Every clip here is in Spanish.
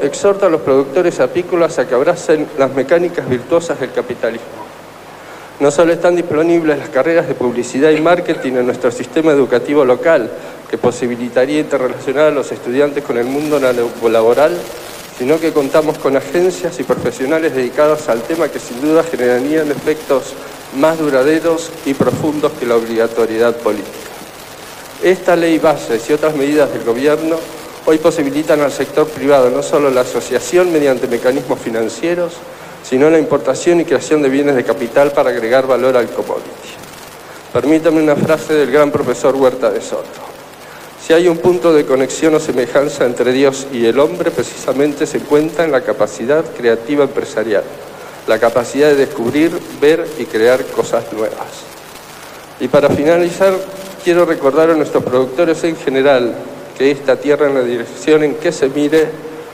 exhorta a los productores apícolas a que abracen las mecánicas virtuosas del capitalismo. No solo están disponibles las carreras de publicidad y marketing en nuestro sistema educativo local, que posibilitaría interrelacionar a los estudiantes con el mundo laboral, sino que contamos con agencias y profesionales dedicados al tema que sin duda generarían efectos más duraderos y profundos que la obligatoriedad política. Esta ley bases y otras medidas del gobierno hoy posibilitan al sector privado no solo la asociación mediante mecanismos financieros, sino la importación y creación de bienes de capital para agregar valor al commodity. Permítame una frase del gran profesor Huerta de Soto. Si hay un punto de conexión o semejanza entre Dios y el hombre, precisamente se encuentra en la capacidad creativa empresarial, la capacidad de descubrir, ver y crear cosas nuevas. Y para finalizar, quiero recordar a nuestros productores en general que esta tierra, en la dirección en que se mire,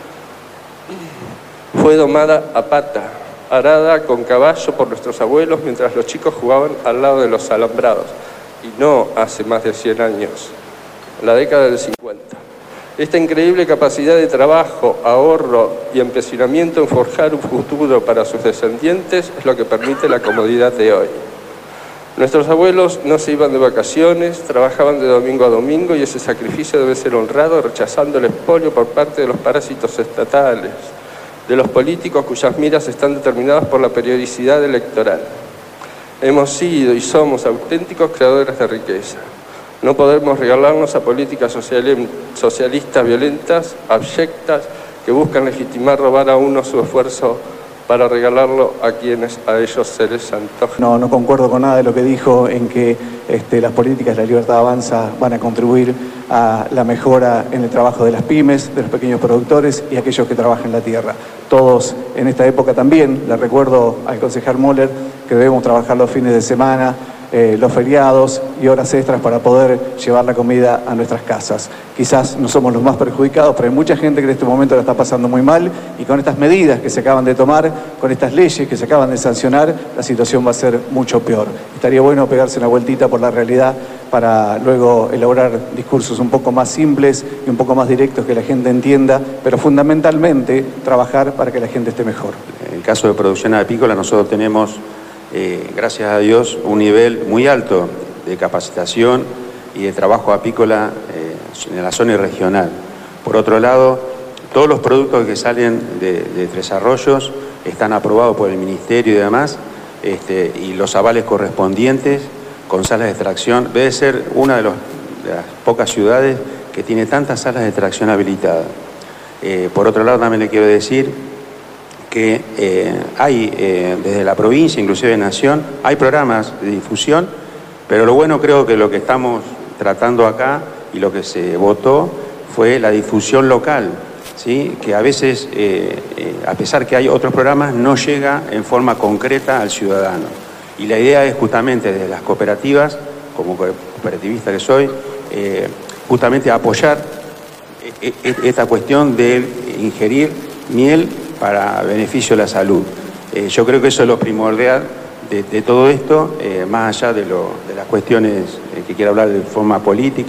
fue domada a pata, arada con caballo por nuestros abuelos mientras los chicos jugaban al lado de los alambrados, y no hace más de 100 años, la década del 50. Esta increíble capacidad de trabajo, ahorro y empecinamiento en forjar un futuro para sus descendientes es lo que permite la comodidad de hoy. Nuestros abuelos no se iban de vacaciones, trabajaban de domingo a domingo y ese sacrificio debe ser honrado rechazando el expolio por parte de los parásitos estatales, de los políticos cuyas miras están determinadas por la periodicidad electoral. Hemos sido y somos auténticos creadores de riqueza. No podemos regalarnos a políticas socialistas violentas, abyectas, que buscan legitimar, robar a uno su esfuerzo para regalarlo a quienes a ellos se les antoja. No concuerdo con nada de lo que dijo en que las políticas de La Libertad Avanza van a contribuir a la mejora en el trabajo de las pymes, de los pequeños productores y aquellos que trabajan en la tierra. Todos en esta época también, le recuerdo al concejal Moller que debemos trabajar los fines de semana, los feriados y horas extras para poder llevar la comida a nuestras casas. Quizás no somos los más perjudicados, pero hay mucha gente que en este momento la está pasando muy mal y con estas medidas que se acaban de tomar, con estas leyes que se acaban de sancionar, la situación va a ser mucho peor. Estaría bueno pegarse una vueltita por la realidad para luego elaborar discursos un poco más simples y un poco más directos que la gente entienda, pero fundamentalmente trabajar para que la gente esté mejor. En el caso de producción apícola nosotros tenemos gracias a Dios, un nivel muy alto de capacitación y de trabajo apícola en la zona regional. Por otro lado, todos los productos que salen de Tres Arroyos están aprobados por el Ministerio y demás, y los avales correspondientes con salas de extracción. Debe ser una de las pocas ciudades que tiene tantas salas de extracción habilitadas. Por otro lado, también le quiero decir que hay desde la provincia, inclusive de Nación, hay programas de difusión, pero lo bueno creo que lo que estamos tratando acá y lo que se votó fue la difusión local, ¿sí? Que a veces, a pesar que hay otros programas, no llega en forma concreta al ciudadano. Y la idea es justamente desde las cooperativas, como cooperativista que soy, justamente apoyar esta cuestión de ingerir miel para beneficio de la salud. Yo creo que eso es lo primordial de todo esto, más allá de las cuestiones que quiero hablar de forma política.